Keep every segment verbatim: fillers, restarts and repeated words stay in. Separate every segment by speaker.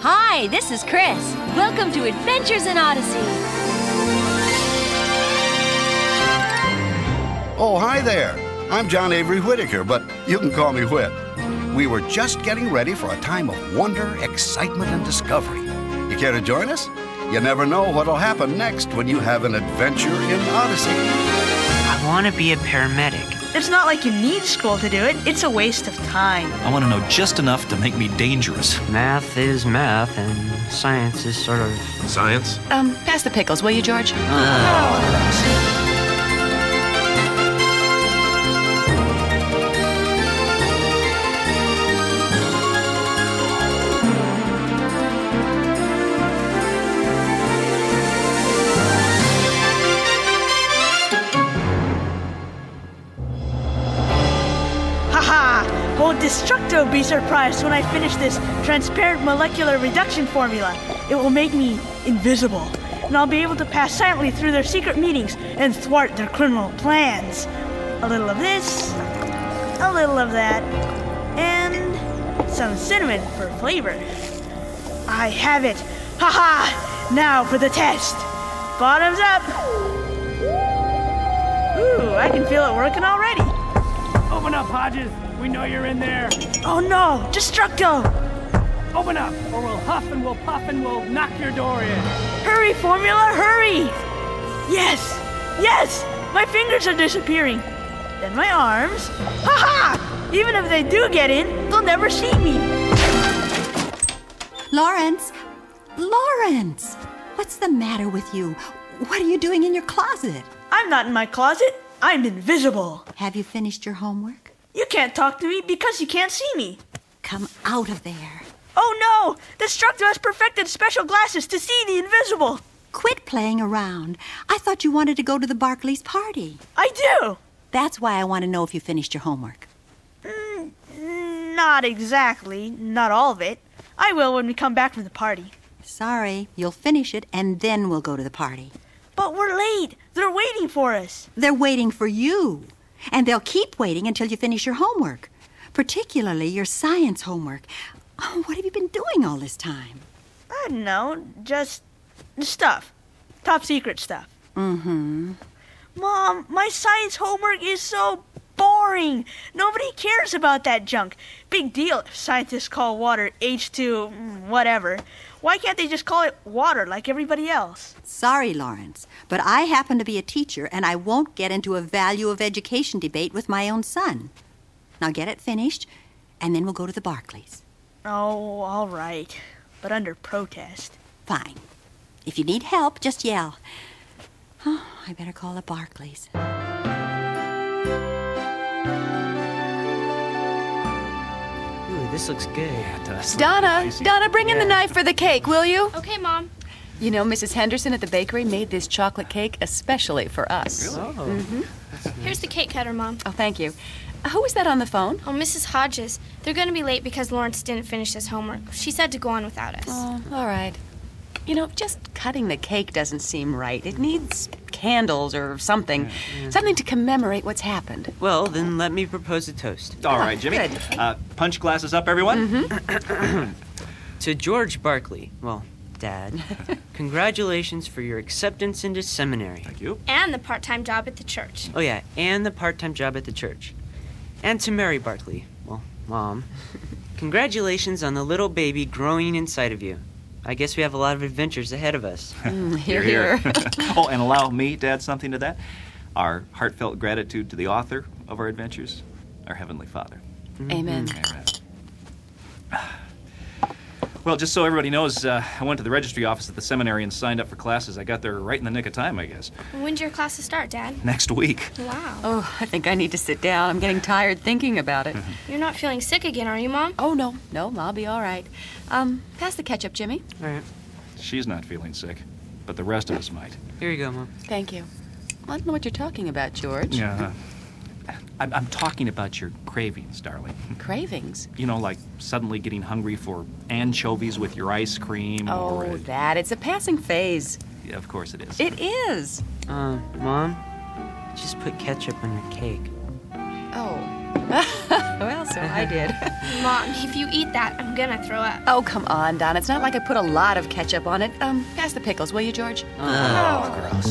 Speaker 1: Hi, this is Chris. Welcome to Adventures in Odyssey.
Speaker 2: Oh, hi there. I'm John Avery Whitaker, but you can call me Whit. We were just getting ready for a time of wonder, excitement, and discovery. You care to join us? You never know what'll happen next when you have an adventure in Odyssey.
Speaker 3: I want to be a paramedic.
Speaker 4: It's not like you need school to do it. It's a waste of time.
Speaker 5: I want to know just enough to make me dangerous.
Speaker 3: Math is math, and science is sort of...
Speaker 6: Science?
Speaker 7: Um, pass the pickles, will you, George?
Speaker 3: Oh.
Speaker 4: Well, Destructo will be surprised when I finish this transparent molecular reduction formula. It will make me invisible, and I'll be able to pass silently through their secret meetings and thwart their criminal plans. A little of this, a little of that, and some cinnamon for flavor. I have it. Ha-ha! Now for the test. Bottoms up. Ooh, I can feel it working already.
Speaker 8: Open up, Hodges. We know you're in there.
Speaker 4: Oh no, Destructo!
Speaker 8: Open up, or we'll huff and we'll puff and we'll knock your door in.
Speaker 4: Hurry, Formula, hurry! Yes, yes! My fingers are disappearing. Then my arms. Ha-ha! Even if they do get in, they'll never see me.
Speaker 9: Lawrence! Lawrence! What's the matter with you? What are you doing in your closet?
Speaker 4: I'm not in my closet. I'm invisible.
Speaker 9: Have you finished your homework?
Speaker 4: You can't talk to me because you can't see me.
Speaker 9: Come out of there.
Speaker 4: Oh no! Destructo has perfected special glasses to see the invisible.
Speaker 9: Quit playing around. I thought you wanted to go to the Barclays party.
Speaker 4: I do.
Speaker 9: That's why I want to know if you finished your homework.
Speaker 4: Mm, not exactly. Not all of it. I will when we come back from the party.
Speaker 9: Sorry. You'll finish it and then we'll go to the party.
Speaker 4: But we're late. They're waiting for us.
Speaker 9: They're waiting for you. And they'll keep waiting until you finish your homework, particularly your science homework. Oh, what have you been doing all this time?
Speaker 4: I don't know, just stuff. Top secret stuff.
Speaker 9: Mm-hmm.
Speaker 4: Mom, my science homework is so boring. Nobody cares about that junk. Big deal if scientists call water H two whatever. Why can't they just call it water like everybody else?
Speaker 9: Sorry, Lawrence, but I happen to be a teacher, and I won't get into a value of education debate with my own son. Now get it finished, and then we'll go to the Barclays.
Speaker 4: Oh, all right. But under protest.
Speaker 9: Fine. If you need help, just yell. Oh, I better call the Barclays.
Speaker 3: This looks good.
Speaker 6: Yeah, it does.
Speaker 7: Donna, Donna, bring in
Speaker 3: Yeah.
Speaker 7: the knife for the cake, will you?
Speaker 1: Okay, Mom.
Speaker 7: You know, Missus Henderson at the bakery made this chocolate cake especially for us.
Speaker 3: Really? Oh.
Speaker 7: Mm-hmm.
Speaker 1: Here's the cake cutter, Mom.
Speaker 7: Oh, thank you. Uh, who was that on the phone?
Speaker 1: Oh, Missus Hodges. They're going to be late because Lawrence didn't finish his homework. She said to go on without us.
Speaker 7: Oh, all right. You know, just cutting the cake doesn't seem right. It needs candles or something.
Speaker 3: Yeah, yeah.
Speaker 7: Something to commemorate what's happened.
Speaker 3: Well, then let me propose a toast.
Speaker 5: All right, Jimmy.
Speaker 7: Good.
Speaker 5: Uh, punch glasses up, everyone.
Speaker 7: Mm-hmm.
Speaker 3: To George Barkley, well, Dad, congratulations for your acceptance into seminary.
Speaker 5: Thank you.
Speaker 1: And the part-time job at the church.
Speaker 3: Oh, yeah, and the part-time job at the church. And to Mary Barkley, well, Mom, congratulations on the little baby growing inside of you. I guess we have a lot of adventures ahead of us.
Speaker 7: Mm, here, here.
Speaker 5: Oh, and allow me to add something to that. Our heartfelt gratitude to the author of our adventures, our Heavenly Father.
Speaker 7: Amen.
Speaker 5: Amen. Well, just so everybody knows, uh, I went to the registry office at the seminary and signed up for classes. I got there right in the nick of time, I guess.
Speaker 1: When's your classes start, Dad?
Speaker 5: Next week.
Speaker 1: Wow.
Speaker 7: Oh, I think I need to sit down. I'm getting tired thinking about it.
Speaker 1: You're not feeling sick again, are you, Mom?
Speaker 7: Oh, no. No, I'll be all right. Um, pass the ketchup, Jimmy.
Speaker 3: All right,
Speaker 5: She's not feeling sick, but the rest of us might.
Speaker 3: here you go, Mom.
Speaker 7: Thank you. I don't know what you're talking about, George.
Speaker 5: Yeah. I'm, I'm talking about your cravings, darling.
Speaker 7: Cravings.
Speaker 5: You know, like suddenly getting hungry for anchovies with your ice cream.
Speaker 7: Oh,
Speaker 5: or uh,
Speaker 7: that. It's a passing phase.
Speaker 5: yeah, of course it is.
Speaker 7: It is.
Speaker 3: Uh, Mom, just put ketchup on your cake.
Speaker 7: Oh. Well, so I did.
Speaker 1: Mom, if you eat that, I'm gonna throw up.
Speaker 7: Oh, come on, Don. It's not like I put a lot of ketchup on it. Um, pass the pickles, will you, George?
Speaker 6: Oh, gross.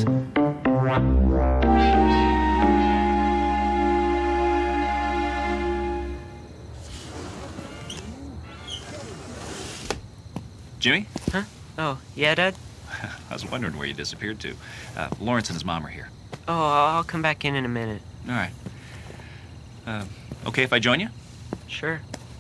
Speaker 5: Jimmy?
Speaker 3: Huh? Oh, yeah, Dad?
Speaker 5: I was wondering where you disappeared to. Uh, Lawrence and his mom are here.
Speaker 3: Oh, I'll come back in in a minute.
Speaker 5: All right. Uh, okay if I join you?
Speaker 3: Sure.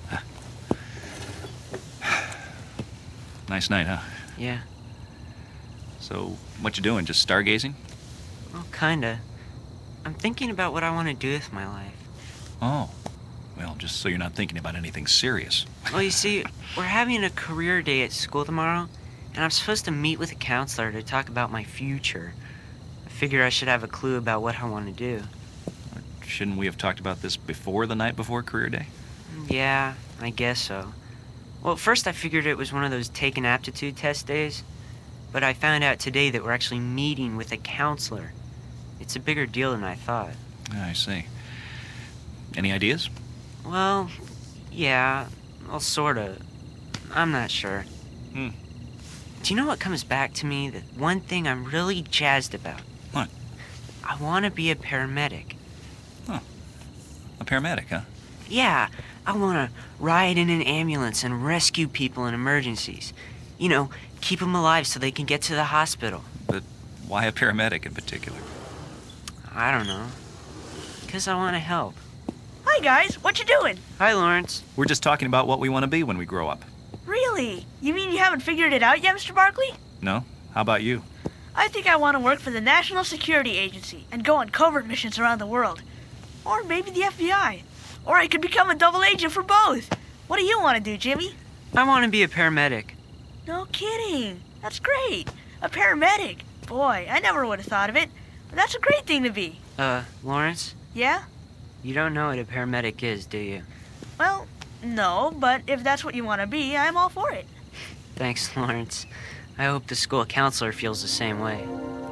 Speaker 5: Nice night, huh?
Speaker 3: Yeah.
Speaker 5: So, what you doing? Just stargazing?
Speaker 3: Well, kinda. I'm thinking about what I want to do with my life.
Speaker 5: Oh. Well, just so you're not thinking about anything serious.
Speaker 3: Well, you see, we're having a career day at school tomorrow, and I'm supposed to meet with a counselor to talk about my future. I figure I should have a clue about what I want to do.
Speaker 5: Shouldn't we have talked about this before the night before career day?
Speaker 3: Yeah, I guess so. Well, at first I figured it was one of those take an aptitude test days, but I found out today that we're actually meeting with a counselor. It's a bigger deal than I thought.
Speaker 5: I see. Any ideas?
Speaker 3: Well, yeah, well, sorta. I'm not sure.
Speaker 5: Hmm.
Speaker 3: Do you know what comes back to me? The one thing I'm really jazzed about.
Speaker 5: What?
Speaker 3: I want to be a paramedic.
Speaker 5: Huh. A paramedic, huh?
Speaker 3: Yeah, I want to ride in an ambulance and rescue people in emergencies. You know, keep them alive so they can get to the hospital.
Speaker 5: But why a paramedic in particular?
Speaker 3: I don't know. Because I want to help.
Speaker 4: Hi, guys. What you doing?
Speaker 3: Hi, Lawrence.
Speaker 5: We're just talking about what we want to be when we grow up.
Speaker 4: Really? You mean you haven't figured it out yet, Mister Barkley?
Speaker 5: No? How about you?
Speaker 4: I think I want to work for the National Security Agency and go on covert missions around the world. Or maybe the F B I. Or I could become a double agent for both. What do you want to do, Jimmy?
Speaker 3: I want to be a paramedic.
Speaker 4: No kidding. That's great. A paramedic. Boy, I never would have thought of it. But that's a great thing to be.
Speaker 3: Uh, Lawrence?
Speaker 4: Yeah?
Speaker 3: You don't know what a paramedic is, do you?
Speaker 4: Well, no, but if that's what you want to be, I'm all for it.
Speaker 3: Thanks, Lawrence. I hope the school counselor feels the same way.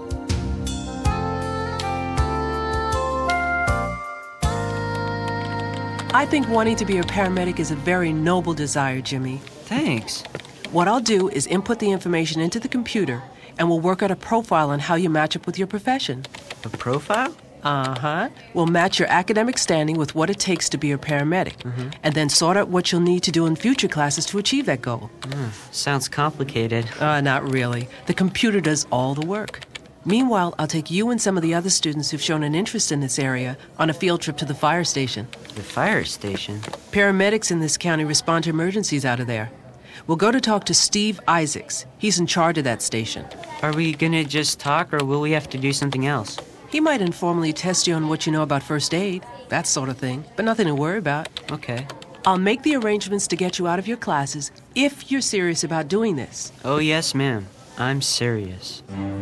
Speaker 10: I think wanting to be a paramedic is a very noble desire, Jimmy.
Speaker 3: Thanks.
Speaker 10: What I'll do is input the information into the computer, and we'll work out a profile on how you match up with your profession.
Speaker 3: A profile?
Speaker 10: Uh-huh. We'll match your academic standing with what it takes to be a paramedic,
Speaker 3: Mm-hmm.
Speaker 10: and then sort out what you'll need to do in future classes to achieve that goal.
Speaker 3: Mm, sounds complicated.
Speaker 10: Uh, not really. The computer does all the work. Meanwhile, I'll take you and some of the other students who've shown an interest in this area on a field trip to the fire station.
Speaker 3: The fire station?
Speaker 10: Paramedics in this county respond to emergencies out of there. We'll go to talk to Steve Isaacs. He's in charge of that station.
Speaker 3: Are we gonna just talk, or will we have to do something else?
Speaker 10: He might informally test you on what you know about first aid, that sort of thing, but nothing to worry about.
Speaker 3: Okay.
Speaker 10: I'll make the arrangements to get you out of your classes if you're serious about doing this.
Speaker 3: Oh, yes, ma'am. I'm serious.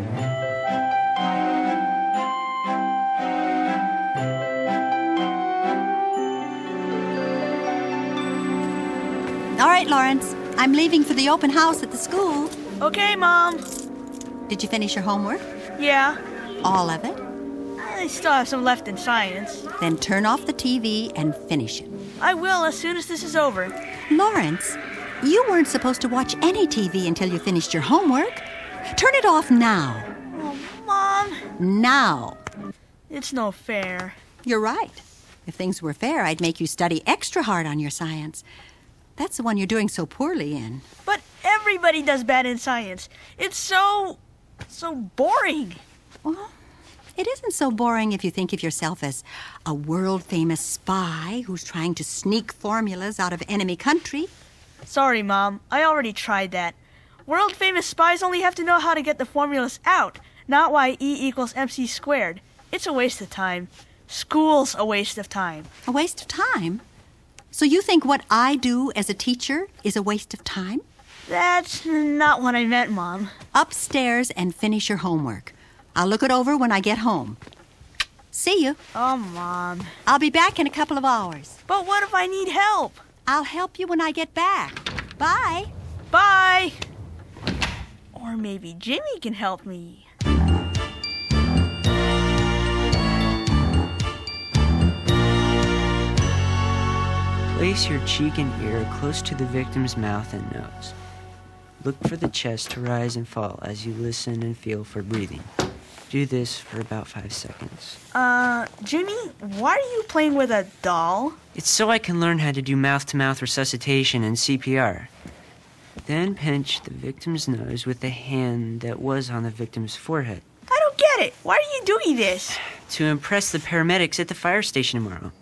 Speaker 9: All right, Lawrence. I'm leaving for the open house at the school.
Speaker 4: Okay, Mom.
Speaker 9: Did you finish your homework?
Speaker 4: Yeah.
Speaker 9: All of it?
Speaker 4: I still have some left in science.
Speaker 9: Then turn off the T V and finish it.
Speaker 4: I will as soon as this is over.
Speaker 9: Lawrence, you weren't supposed to watch any T V until you finished your homework. Turn it off now.
Speaker 4: Oh, Mom.
Speaker 9: Now.
Speaker 4: It's no fair.
Speaker 9: You're right. If things were fair, I'd make you study extra hard on your science. That's the one you're doing so poorly in.
Speaker 4: But everybody does bad in science. It's so... so boring.
Speaker 9: Well, it isn't so boring if you think of yourself as a world-famous spy who's trying to sneak formulas out of enemy country.
Speaker 4: Sorry, Mom. I already tried that. World-famous spies only have to know how to get the formulas out, not why E equals mc squared. It's a waste of time. School's a waste of time.
Speaker 9: A waste of time? So you think what I do as a teacher is a waste of time?
Speaker 4: That's not what I meant, Mom.
Speaker 9: Upstairs and finish your homework. I'll look it over when I get home. See you.
Speaker 4: Oh, Mom.
Speaker 9: I'll be back in a couple of hours.
Speaker 4: But what if I need help?
Speaker 9: I'll help you when I get back. Bye.
Speaker 4: Bye. Or maybe Jimmy can help me.
Speaker 3: Place your cheek and ear close to the victim's mouth and nose. Look for the chest to rise and fall as you listen and feel for breathing. Do this for about five seconds.
Speaker 4: Uh, Jimmy, why are you playing with a doll?
Speaker 3: It's so I can learn how to do mouth-to-mouth resuscitation and C P R. Then pinch the victim's nose with the hand that was on the victim's forehead.
Speaker 4: I don't get it. Why are you doing this?
Speaker 3: To impress the paramedics at the fire station tomorrow.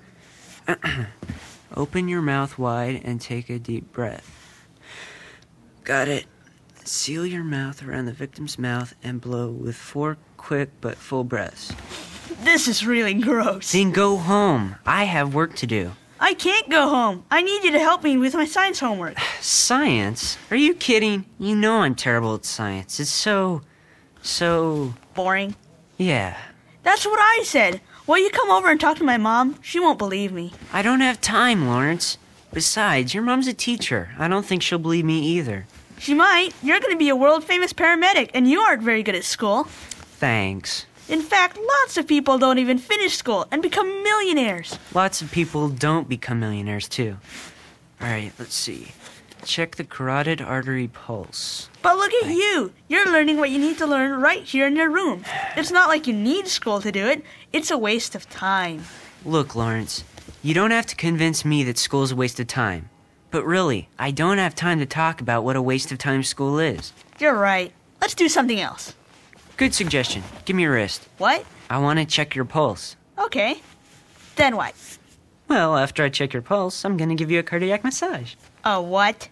Speaker 3: Open your mouth wide and take a deep breath. Got it. Seal your mouth around the victim's mouth and blow with four quick but full breaths.
Speaker 4: This is really gross.
Speaker 3: Then go home. I have work to do.
Speaker 4: I can't go home. I need you to help me with my science homework.
Speaker 3: Science? Are you kidding? You know I'm terrible at science. It's so... so...
Speaker 4: Boring?
Speaker 3: Yeah.
Speaker 4: That's what I said. Will you come over and talk to my mom? She won't believe me.
Speaker 3: I don't have time, Lawrence. Besides, your mom's a teacher. I don't think she'll believe me either.
Speaker 4: She might. You're going to be a world-famous paramedic, and you aren't very good at school.
Speaker 3: Thanks.
Speaker 4: In fact, lots of people don't even finish school and become millionaires.
Speaker 3: Lots of people don't become millionaires, too. All right, let's see. Check the carotid artery pulse.
Speaker 4: But look at you. You're learning what you need to learn right here in your room. It's not like you need school to do it. It's a waste of time.
Speaker 3: Look, Lawrence, you don't have to convince me that school's a waste of time. But really, I don't have time to talk about what a waste of time school is.
Speaker 4: You're right. Let's do something else.
Speaker 3: Good suggestion. Give me your wrist.
Speaker 4: What?
Speaker 3: I want to check your pulse.
Speaker 4: Okay. Then what?
Speaker 3: Well, after I check your pulse, I'm going to give you a cardiac massage.
Speaker 4: A what?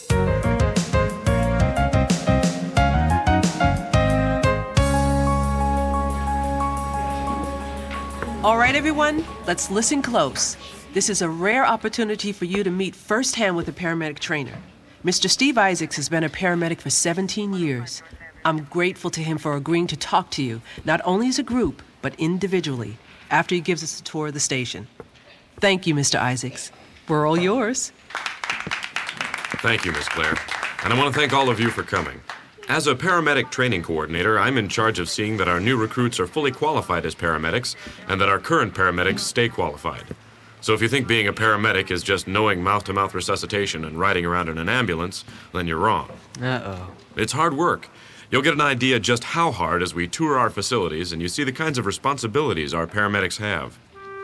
Speaker 10: All right, everyone, let's listen close. This is a rare opportunity for you to meet firsthand with a paramedic trainer. Mister Steve Isaacs has been a paramedic for seventeen years. I'm grateful to him for agreeing to talk to you, not only as a group, but individually, after he gives us a tour of the station. Thank you, Mister Isaacs. We're all yours.
Speaker 6: Thank you, Miss Claire. And I want to thank all of you for coming. As a paramedic training coordinator, I'm in charge of seeing that our new recruits are fully qualified as paramedics and that our current paramedics stay qualified. So if you think being a paramedic is just knowing mouth-to-mouth resuscitation and riding around in an ambulance, then you're wrong.
Speaker 3: Uh-oh.
Speaker 6: It's hard work. You'll get an idea just how hard as we tour our facilities and you see the kinds of responsibilities our paramedics have.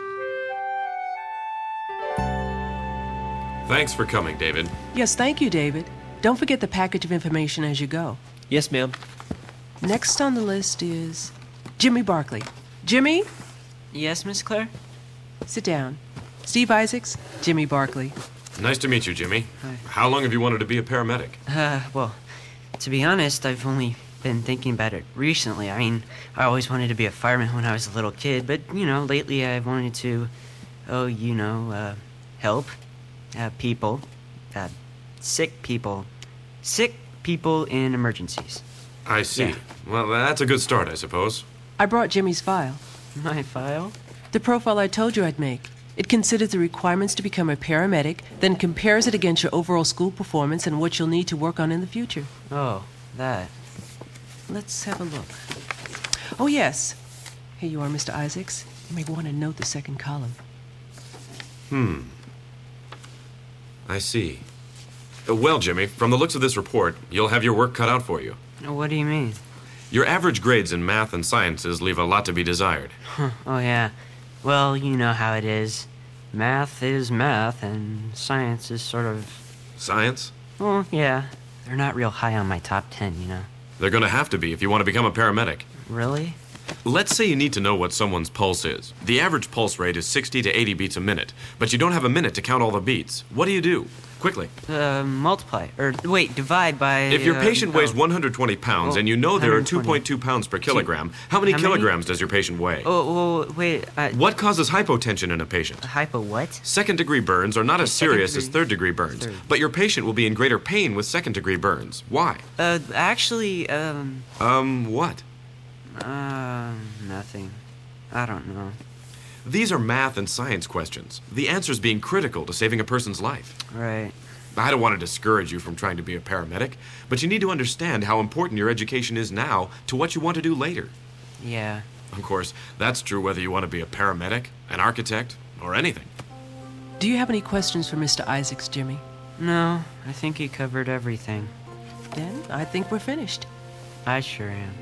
Speaker 6: Thanks for coming, David.
Speaker 10: Yes, thank you, David. Don't forget the package of information as you go.
Speaker 11: Yes, ma'am.
Speaker 10: Next on the list is Jimmy Barkley. Jimmy?
Speaker 3: Yes, Miss Claire?
Speaker 10: Sit down. Steve Isaacs, Jimmy Barkley.
Speaker 6: Nice to meet you, Jimmy.
Speaker 3: Hi.
Speaker 6: How long have you wanted to be a paramedic?
Speaker 3: Uh, well, to be honest, I've only been thinking about it recently. I mean, I always wanted to be a fireman when I was a little kid, but, you know, lately I've wanted to, oh, you know, uh, help uh, people, uh, sick people, sick people in emergencies.
Speaker 6: I see.
Speaker 3: Yeah.
Speaker 6: Well, that's a good start, I suppose.
Speaker 10: I brought Jimmy's file.
Speaker 3: My file?
Speaker 10: The profile I told you I'd make. It considers the requirements to become a paramedic, then compares it against your overall school performance and what you'll need to work on in the future.
Speaker 3: Oh, that.
Speaker 10: Let's have a look. Oh, yes. Here you are, Mister Isaacs. You may want to note the second column.
Speaker 6: Hmm. I see. Uh, well, Jimmy, from the looks of this report, you'll have your work cut out for you.
Speaker 3: What do you mean?
Speaker 6: Your average grades in math and sciences leave a lot to be desired.
Speaker 3: Huh. Oh, yeah. Well, you know how it is. Math is math, and science is sort of...
Speaker 6: Science?
Speaker 3: Well, yeah. They're not real high on my top ten, you know.
Speaker 6: They're going to have to be if you want to become a paramedic.
Speaker 3: Really?
Speaker 6: Let's say you need to know what someone's pulse is. The average pulse rate is sixty to eighty beats a minute, but you don't have a minute to count all the beats. What do you do? Quickly.
Speaker 3: Uh, multiply. Or, wait, divide by...
Speaker 6: If your
Speaker 3: uh,
Speaker 6: patient weighs
Speaker 3: oh.
Speaker 6: one hundred twenty pounds
Speaker 3: Oh,
Speaker 6: and you know there are
Speaker 3: one hundred twenty.
Speaker 6: two point two pounds per kilogram, how many
Speaker 3: How many?
Speaker 6: kilograms does your patient weigh?
Speaker 3: Oh, oh wait. Uh,
Speaker 6: What causes hypotension in a patient?
Speaker 3: Hypo what?
Speaker 6: Second-degree burns are not as serious as
Speaker 3: Second-degree-
Speaker 6: third-degree burns,
Speaker 3: Third.
Speaker 6: but your patient will be in greater pain with second-degree burns. Why?
Speaker 3: Uh, actually, um...
Speaker 6: Um, what?
Speaker 3: Uh, nothing. I don't know.
Speaker 6: These are math and science questions. The answers being critical to saving a person's life.
Speaker 3: Right.
Speaker 6: I don't want to discourage you from trying to be a paramedic, but you need to understand how important your education is now to what you want to do later.
Speaker 3: Yeah.
Speaker 6: Of course, that's true whether you want to be a paramedic, an architect, or anything.
Speaker 10: Do you have any questions for Mister Isaacs, Jimmy?
Speaker 3: No, I think he covered everything.
Speaker 10: Then I think we're finished.
Speaker 3: I sure am.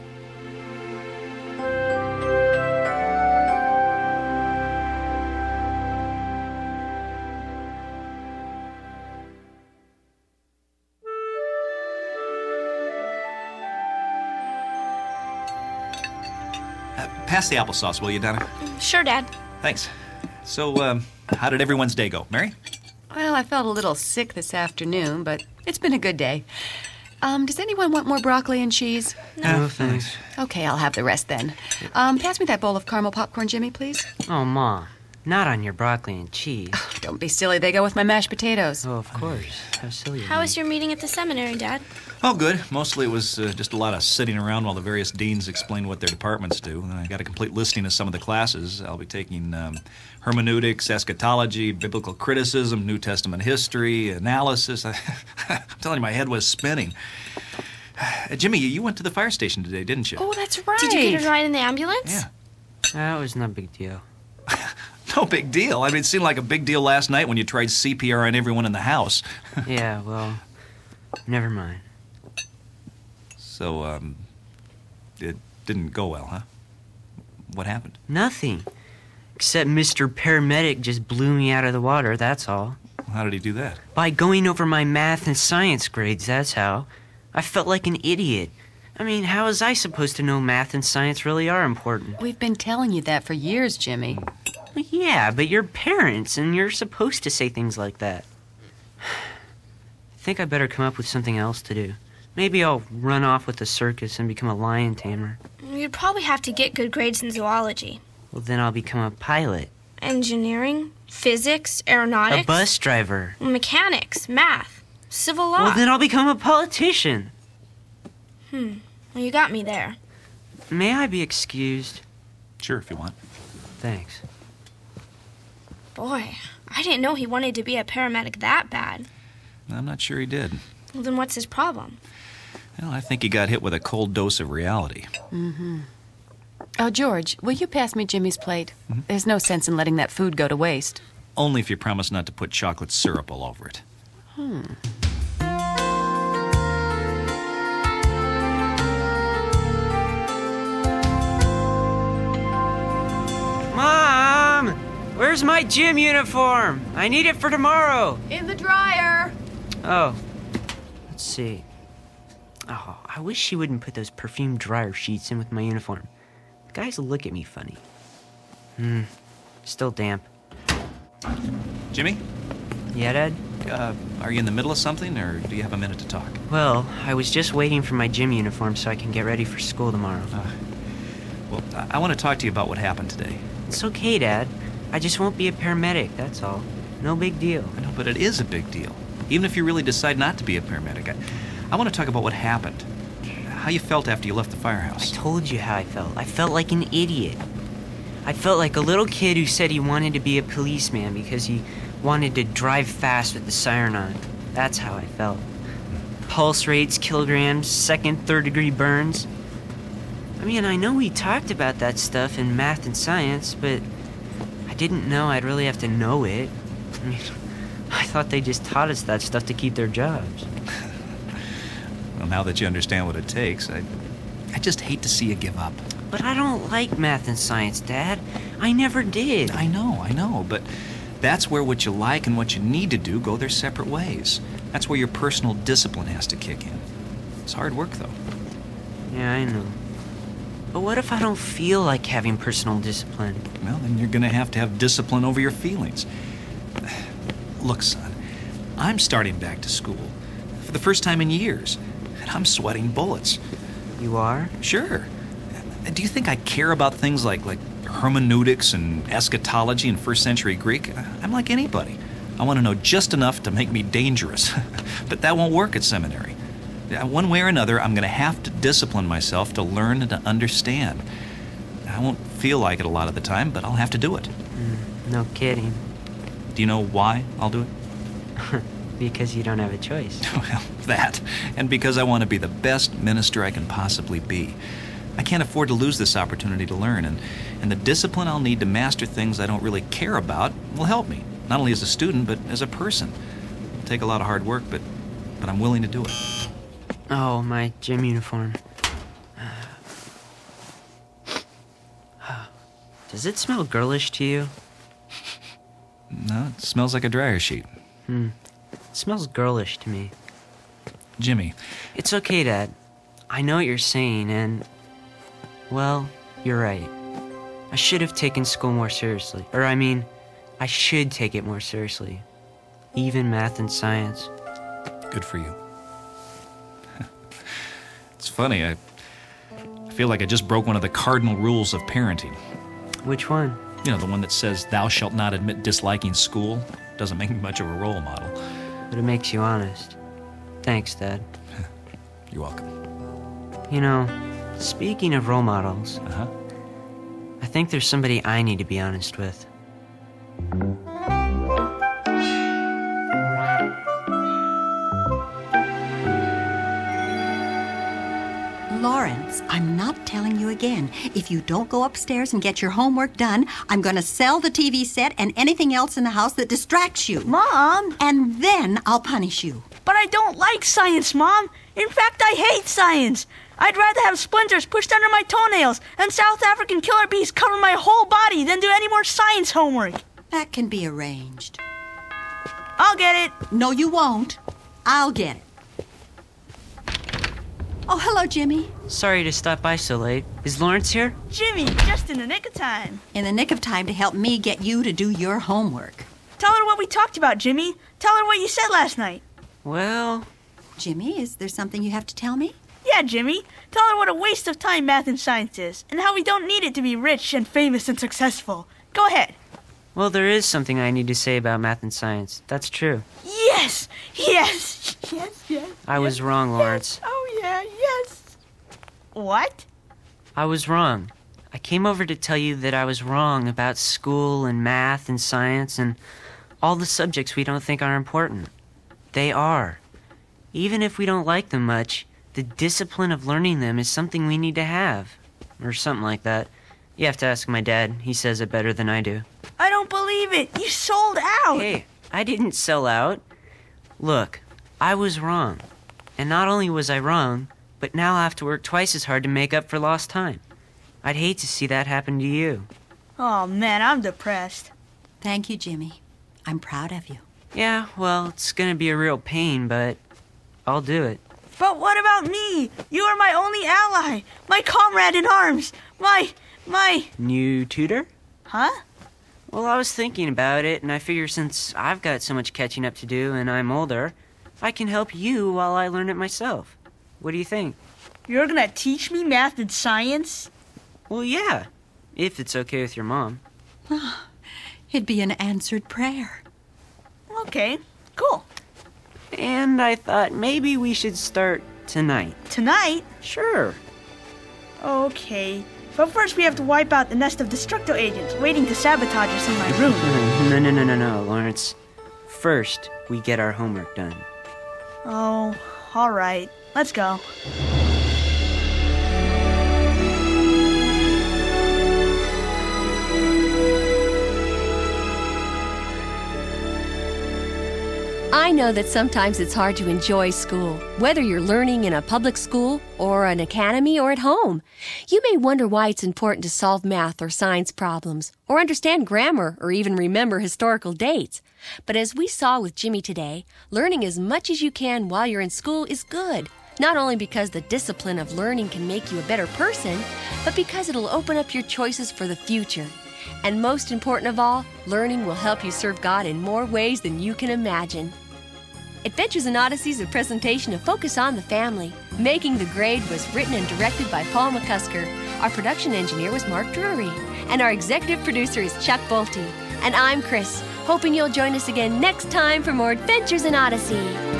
Speaker 5: Pass the applesauce, will you, Donna?
Speaker 1: Sure, Dad.
Speaker 5: Thanks. So, um, how did everyone's day go? Mary?
Speaker 7: Well, I felt a little sick this afternoon, but it's been a good day. Um, does anyone want more broccoli and cheese?
Speaker 3: No, no thanks.
Speaker 7: Okay, I'll have the rest then. Um, pass me that bowl of caramel popcorn, Jimmy, please.
Speaker 3: Oh, Ma. Not on your broccoli and cheese.
Speaker 7: Oh, don't be silly. They go with my mashed potatoes.
Speaker 3: Oh, of course. How silly.
Speaker 1: How was your meeting at the seminary, Dad?
Speaker 5: Oh, good. Mostly it was uh, just a lot of sitting around while the various deans explained what their departments do. And I got a complete listing of some of the classes. I'll be taking um, hermeneutics, eschatology, biblical criticism, New Testament history, analysis. I'm telling you, my head was spinning. Uh, Jimmy, you went to the fire station today, didn't you?
Speaker 7: Oh, that's right.
Speaker 1: Did you get a ride in the ambulance?
Speaker 5: Yeah.
Speaker 3: That was no big deal.
Speaker 5: No big deal. I mean, it seemed like a big deal last night when you tried C P R on everyone in the house.
Speaker 3: Yeah, well, never mind.
Speaker 5: So, um, it didn't go well, huh? What happened?
Speaker 3: Nothing. Except Mister Paramedic just blew me out of the water, that's all.
Speaker 5: How did he do that?
Speaker 3: By going over my math and science grades, that's how. I felt like an idiot. I mean, how was I supposed to know math and science really are important?
Speaker 7: We've been telling you that for years, Jimmy.
Speaker 3: Well, yeah, but you're parents, and you're supposed to say things like that. I think I better come up with something else to do. Maybe I'll run off with the circus and become a lion tamer.
Speaker 1: You'd probably have to get good grades in zoology.
Speaker 3: Well, then I'll become a pilot.
Speaker 1: Engineering, physics, aeronautics.
Speaker 3: A bus driver.
Speaker 1: Mechanics, math, civil law.
Speaker 3: Well, then I'll become a politician.
Speaker 1: Hmm. Well, you got me there.
Speaker 3: May I be excused?
Speaker 5: Sure, if you want.
Speaker 3: Thanks.
Speaker 1: Boy, I didn't know he wanted to be a paramedic that bad.
Speaker 5: I'm not sure he did.
Speaker 1: Well, then what's his problem?
Speaker 5: Well, I think he got hit with a cold dose of reality.
Speaker 7: Mm-hmm. Oh, George, will you pass me Jimmy's plate?
Speaker 5: Mm-hmm.
Speaker 7: There's no sense in letting that food go to waste.
Speaker 5: Only if you promise not to put chocolate syrup all over it.
Speaker 7: Hmm.
Speaker 3: Mom! Where's my gym uniform? I need it for tomorrow.
Speaker 7: In the dryer.
Speaker 3: Oh. Let's see. Oh, I wish she wouldn't put those perfume dryer sheets in with my uniform. The guys look at me funny. Hmm. Still damp.
Speaker 5: Jimmy?
Speaker 3: Yeah, Dad?
Speaker 5: Uh, are you in the middle of something, or do you have a minute to talk?
Speaker 3: Well, I was just waiting for my gym uniform so I can get ready for school tomorrow.
Speaker 5: Uh, well, I, I want to talk to you about what happened today.
Speaker 3: It's okay, Dad. I just won't be a paramedic, that's all. No big deal.
Speaker 5: I know, but it is a big deal. Even if you really decide not to be a paramedic. I, I want to talk about what happened. How you felt after you left the firehouse.
Speaker 3: I told you how I felt. I felt like an idiot. I felt like a little kid who said he wanted to be a policeman because he wanted to drive fast with the siren on. That's how I felt. Pulse rates, kilograms, second, third degree burns. I mean, I know we talked about that stuff in math and science, but I didn't know I'd really have to know it. I mean, I thought they just taught us that stuff to keep their jobs.
Speaker 5: Well, now that you understand what it takes, I, I just hate to see you give up.
Speaker 3: But I don't like math and science, Dad. I never did.
Speaker 5: I know, I know, but that's where what you like and what you need to do go their separate ways. That's where your personal discipline has to kick in. It's hard work, though.
Speaker 3: Yeah, I know. But what if I don't feel like having personal discipline?
Speaker 5: Well, then you're going to have to have discipline over your feelings. Look, son, I'm starting back to school for the first time in years, and I'm sweating bullets.
Speaker 3: You are?
Speaker 5: Sure. Do you think I care about things like, like hermeneutics and eschatology and first century Greek? I'm like anybody. I want to know just enough to make me dangerous. But that won't work at seminary. One way or another, I'm going to have to discipline myself to learn and to understand. I won't feel like it a lot of the time, but I'll have to do it.
Speaker 3: Mm, no kidding.
Speaker 5: Do you know why I'll do it?
Speaker 3: Because you don't have a choice.
Speaker 5: Well, that. And because I want to be the best minister I can possibly be. I can't afford to lose this opportunity to learn, and, and the discipline I'll need to master things I don't really care about will help me. not only as a student, but as a person. It'll take a lot of hard work, but, but I'm willing to do it.
Speaker 3: Oh, my gym uniform. Does it smell girlish to you?
Speaker 5: No, it smells like a dryer sheet.
Speaker 3: Hmm. It smells girlish to me.
Speaker 5: Jimmy.
Speaker 3: It's okay, Dad. I know what you're saying, and... well, you're right. I should have taken school more seriously. Or, I mean, I should take it more seriously. Even math and science.
Speaker 5: Good for you. It's funny, I, I feel like I just broke one of the cardinal rules of parenting.
Speaker 3: Which one?
Speaker 5: You know, the one that says, thou shalt not admit disliking school. Doesn't make me much of a role model.
Speaker 3: But it makes you honest. Thanks, Dad.
Speaker 5: You're welcome.
Speaker 3: You know, speaking of role models,
Speaker 5: uh-huh.
Speaker 3: I think there's somebody I need to be honest with.
Speaker 9: Lawrence, I'm not telling you again. If you don't go upstairs and get your homework done, I'm going to sell the T V set and anything else in the house that distracts you.
Speaker 4: Mom!
Speaker 9: And then I'll punish you.
Speaker 4: But I don't like science, Mom. In fact, I hate science. I'd rather have splinters pushed under my toenails and South African killer bees cover my whole body than do any more science homework.
Speaker 9: That can be arranged.
Speaker 4: I'll get it.
Speaker 9: No, you won't. I'll get it. Oh, hello, Jimmy.
Speaker 3: Sorry to stop by so late. Is Lawrence here?
Speaker 4: Jimmy, just in the nick of time.
Speaker 9: In the nick of time to help me get you to do your homework.
Speaker 4: Tell her what we talked about, Jimmy. Tell her what you said last night.
Speaker 3: Well...
Speaker 9: Jimmy, is there something you have to tell me?
Speaker 4: Yeah, Jimmy. Tell her what a waste of time math and science is, and how we don't need it to be rich and famous and successful. Go ahead.
Speaker 3: Well, there is something I need to say about math and science. That's true.
Speaker 4: Yes! Yes! Yes, yes.
Speaker 3: I
Speaker 4: yes,
Speaker 3: was wrong, Lawrence.
Speaker 4: Yes. Oh, yeah, yes. What?
Speaker 3: I was wrong. I came over to tell you that I was wrong about school and math and science and all the subjects we don't think are important. They are. Even if we don't like them much, the discipline of learning them is something we need to have. Or something like that. You have to ask my dad. He says it better than I do.
Speaker 4: I don't believe it. You sold out.
Speaker 3: Hey, I didn't sell out. Look, I was wrong. And not only was I wrong, but now I have to work twice as hard to make up for lost time. I'd hate to see that happen to you.
Speaker 4: Oh, man, I'm depressed.
Speaker 9: Thank you, Jimmy. I'm proud of you.
Speaker 3: Yeah, well, it's gonna be a real pain, but I'll do it.
Speaker 4: But what about me? You are my only ally, my comrade in arms, my, my...
Speaker 3: New tutor?
Speaker 4: Huh?
Speaker 3: Well, I was thinking about it, and I figure since I've got so much catching up to do and I'm older, I can help you while I learn it myself. What do you think?
Speaker 4: You're gonna teach me math and science?
Speaker 3: Well, yeah, if it's okay with your mom.
Speaker 9: It'd be an answered prayer.
Speaker 4: Okay, cool.
Speaker 3: And I thought maybe we should start tonight.
Speaker 4: Tonight?
Speaker 3: Sure.
Speaker 4: Okay. But first we have to wipe out the nest of Destructo agents waiting to sabotage us in my room.
Speaker 3: No, no, no, no, no, Lawrence. First, we get our homework done.
Speaker 4: Oh, all right. Let's go.
Speaker 11: I know that sometimes it's hard to enjoy school, whether you're learning in a public school or an academy or at home. You may wonder why it's important to solve math or science problems, or understand grammar, or even remember historical dates. But as we saw with Jimmy today, learning as much as you can while you're in school is good, not only because the discipline of learning can make you a better person, but because it'll open up your choices for the future. And most important of all, learning will help you serve God in more ways than you can imagine. Adventures in Odyssey is a presentation of Focus on the Family. Making the Grade was written and directed by Paul McCusker. Our production engineer was Mark Drury. And our executive producer is Chuck Bolte. And I'm Chris, hoping you'll join us again next time for more Adventures in Odyssey.